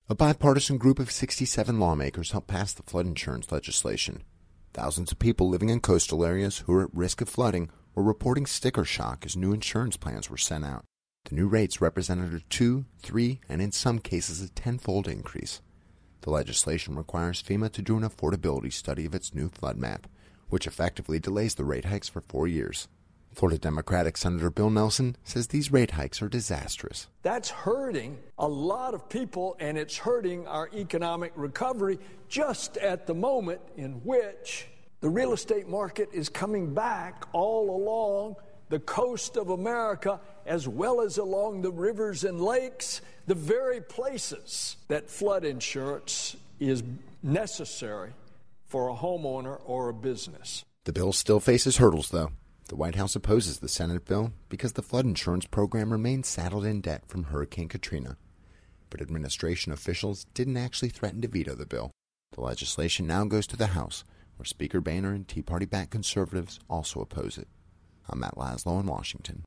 A bipartisan group of 67 lawmakers helped pass the flood insurance legislation. Thousands of people living in coastal areas who are at risk of flooding were reporting sticker shock as new insurance plans were sent out. The new rates represented a 2, 3, and in some cases a tenfold increase. The legislation requires FEMA to do an affordability study of its new flood map, which effectively delays the rate hikes for 4 years. Florida Democratic Senator Bill Nelson says these rate hikes are disastrous. That's hurting a lot of people, and it's hurting our economic recovery just at the moment in which the real estate market is coming back all along the coast of America, as well as along the rivers and lakes, the very places that flood insurance is necessary for a homeowner or a business. The bill still faces hurdles, though. The White House opposes the Senate bill because the flood insurance program remains saddled in debt from Hurricane Katrina. But administration officials didn't actually threaten to veto the bill. The legislation now goes to the House, where Speaker Boehner and Tea Party-backed conservatives also oppose it. I'm Matt Laszlo in Washington.